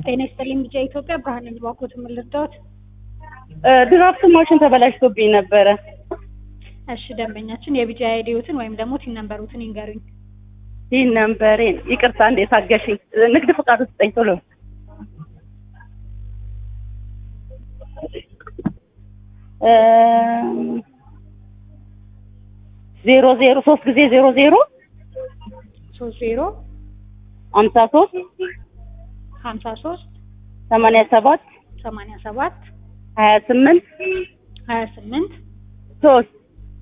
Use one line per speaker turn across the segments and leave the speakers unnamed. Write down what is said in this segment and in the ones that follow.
ጤና ይስጥልኝ ቢጫ ኢትዮጵያ ብርሃን ነኝ። ባኮት ምን ልርዳዎት?
ድራፍት ማሽን ተበላሽቶብኝ ነበረ።
እሺ ደንበኛችን የቢጫ አይዲዎትን ወይም ደግሞ ቲን ነምበሩትን ይንገሩኝ።
ቲን ነምበሬን ይቅርታ እንዴ ታገሽኝ። ንግድ ፍቃድ ስጠኝ ቶሎ። 003 ጊዜ 00
30
53
53
87
87
28
28
3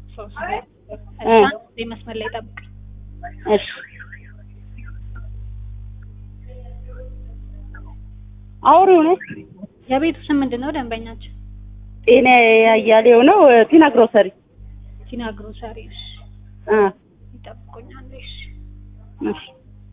እሺ መስመር ላይ ጠብቅ።
እሺ አውሪው ነው።
የቤቱ ስም ምንድነው ደንበኛችን?
ጤና ያያሌው ነው። ቲና ግሮሰሪ።
ቲና ግሮሰሪ። እሺ ይጠብቁኛል። እሺ
እሺ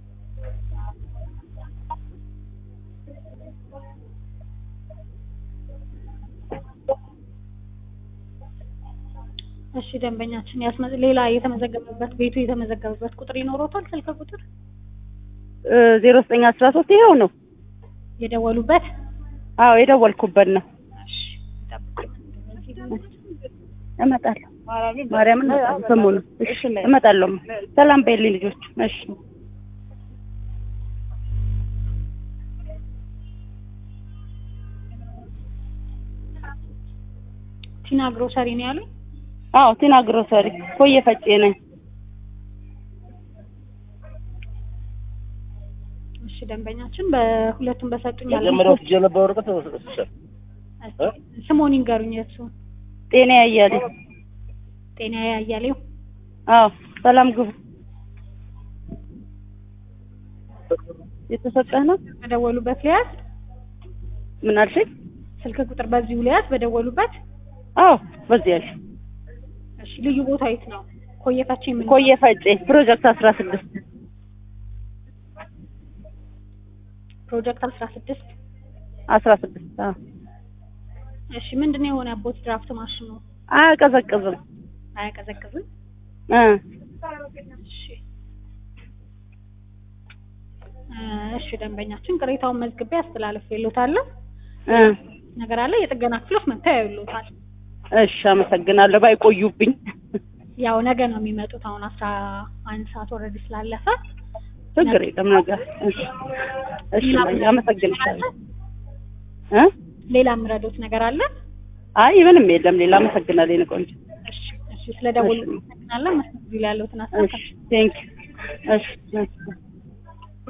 እሺ ደንበኛችን ሌላ የተመዘገበበት ቤቱ የተመዘገበበት ቁጥር ይኖሮታል? ስልክ ቁጥር
0913 ይሄው ነው
የደወሉበት?
አዎ የደወልኩበት ነው።
እሺ ይጠብቁኝ።
እመጣለሁ። ማርያምን ሰሞኑን እሺ እመጣለሁ። ሰላም በይልኝ ልጆች። እሺ
ቲና ግሮሰሪ ነው ያሉኝ?
አዎ ቲና ግሮሰሪ ኮየ ፈጬ ነኝ።
እሺ ደንበኛችን በሁለቱም በሰጡኝ
መጀመሪያው ሲጀነበው ወረቀት ወሰደሽ
ስሙን ይንገሩኝ። የሱ
ጤና ያያሌው።
ጤና ያያሌው።
አዎ ሰላም ግቡ። የተሰጠህ ነው
በደወሉበት ሊያዝ?
ምን አልሽኝ?
ስልክ ቁጥር በዚሁ ሊያዝ በደወሉበት?
አዎ በዚህ ያልሽ።
እሺ ልዩ ቦታ የት ነው? ኮየ ፈጬ ምን?
ኮየ ፈጬ ፕሮጀክት 16
ፕሮጀክት 16
አዎ።
እሺ ምንድነው የሆነበት? ድራፍት ማሽኑ
አያቀዘቅዝም።
አያቀዘቅዝም? እሺ ደንበኛችን ቅሬታውን መዝግቤ አስተላልፌልዎታለሁ። ነገር አለ የጥገና ክፍሎች መጥተው ያዩልዎታል።
እሺ አመሰግናለሁ። ባይቆዩብኝ።
ያው ነገ ነው የሚመጡት። አሁን 11 ሰዓት ኦልሬዲ ስላለፈ
ችግር የለም ነገር። እሺ አመሰግናለሁ።
ሌላ የምረዱት ነገር አለ?
አይ ምንም የለም ሌላ። አመሰግናለሁ የኔ ቆንጆ።
እሺ ስለደወሉ አመሰግናለሁ። መስመር ላይ ያለውትን አስተካክል።
ቴንክ ዩ። እሺ